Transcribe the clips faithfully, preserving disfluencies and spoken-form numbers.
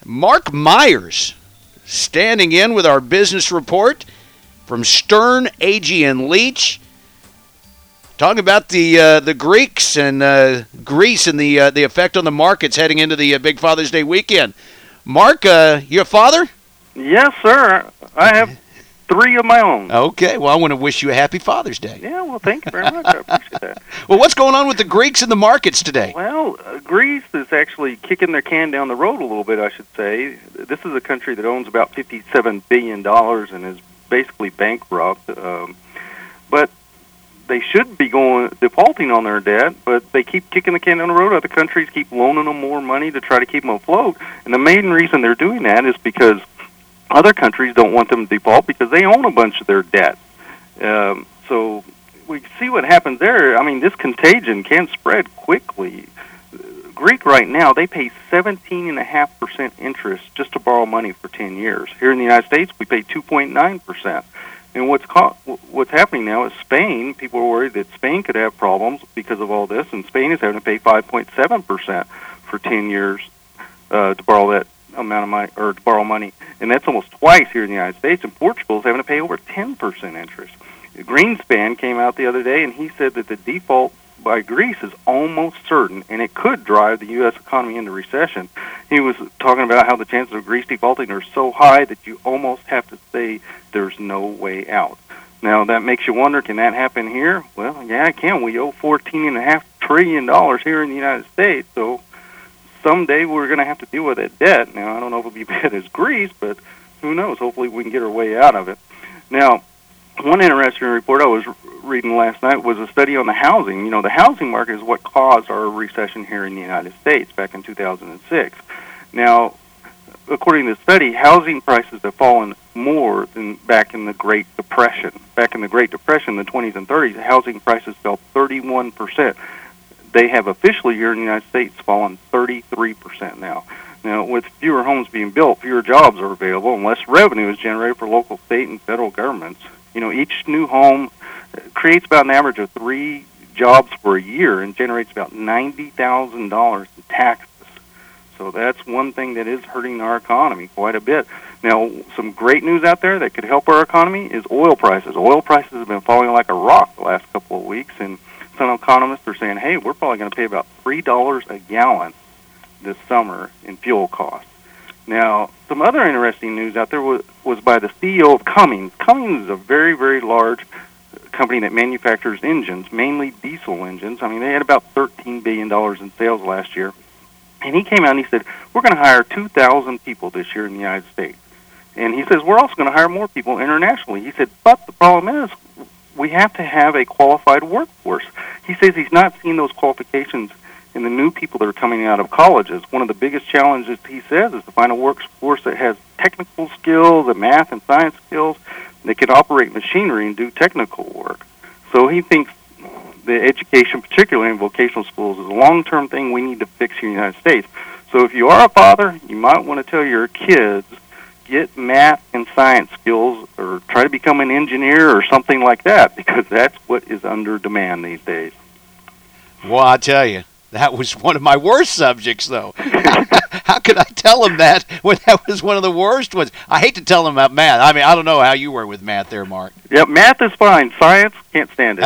Mark Myers standing in with our business report from Stern, Agee and Leach. Talking about the uh, the Greeks and uh, Greece and the uh, the effect on the markets heading into the uh, big Father's Day weekend. Mark, uh, you a father? Yes, sir. I have three of my own. Okay. Well, I want to wish you a happy Father's Day. Yeah, well, thank you very much. I appreciate that. Well, what's going on with the Greeks and the markets today? Well, uh, Greece is actually kicking their can down the road a little bit, I should say. This is a country that owns about fifty-seven billion dollars and is basically bankrupt. Um, but they should be going defaulting on their debt, but they keep kicking the can down the road. Other countries keep loaning them more money to try to keep them afloat. And the main reason they're doing that is because other countries don't want them to default because they own a bunch of their debt. Um, so we see what happens there. I mean, this contagion can spread quickly. Greek right now, they pay seventeen point five percent interest just to borrow money for ten years. Here in the United States, we pay two point nine percent. And what's co- what's happening now is Spain, people are worried that Spain could have problems because of all this, and Spain is having to pay five point seven percent for ten years uh, to borrow that amount of money, or to borrow money. And that's almost twice here in the United States, and Portugal is having to pay over ten percent interest. Greenspan came out the other day, and he said that the default by Greece is almost certain, and it could drive the U S economy into recession. He was talking about how the chances of Greece defaulting are so high that you almost have to say there's no way out. Now, that makes you wonder, can that happen here? Well, yeah, it can. We owe fourteen point five trillion dollars here in the United States, so someday we're going to have to deal with that debt. Now, I don't know if it'll be bad as Greece, but who knows? Hopefully we can get our way out of it. Now, one interesting report I was reading last night was a study on the housing. You know, the housing market is what caused our recession here in the United States back in two thousand six. Now, according to the study, housing prices have fallen more than back in the Great Depression. Back in the Great Depression, the twenties and thirties, housing prices fell thirty-one percent. They have officially here in the United States fallen thirty-three percent now. Now, with fewer homes being built, fewer jobs are available, and less revenue is generated for local, state, and federal governments. You know, each new home creates about an average of three jobs for a year and generates about ninety thousand dollars in taxes. So that's one thing that is hurting our economy quite a bit. Now, some great news out there that could help our economy is oil prices. Oil prices have been falling like a rock the last couple of weeks, and some economists are saying, hey, we're probably going to pay about three dollars a gallon this summer in fuel costs. Now, some other interesting news out there was, was by the C E O of Cummins. Cummins is a very, very large company that manufactures engines, mainly diesel engines. I mean, they had about thirteen billion dollars in sales last year. And he came out and he said, we're going to hire two thousand people this year in the United States. And he says, we're also going to hire more people internationally. He said, but the problem is we have to have a qualified workforce. He says he's not seeing those qualifications in the new people that are coming out of colleges. One of the biggest challenges, he says, is to find a workforce that has technical skills and math and science skills that can operate machinery and do technical work. So he thinks the education, particularly in vocational schools, is a long-term thing we need to fix here in the United States. So if you are a father, you might want to tell your kids, get math and science skills or try to become an engineer or something like that, because that's what is under demand these days. Well, I tell you, that was one of my worst subjects, though. How could I tell him that when that was one of the worst ones? I hate to tell him about math. I mean, I don't know how you were with math there, Mark. Yeah, math is fine. Science, can't stand it.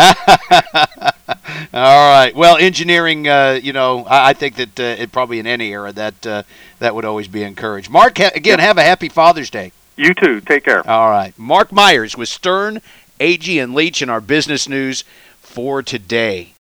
All right. Well, engineering, uh, you know, I, I think that uh, it probably in any era that uh, that would always be encouraged. Mark, ha- again, have a happy Father's Day. You too. Take care. All right. Mark Myers with Stern, Agee, and Leach in our business news for today.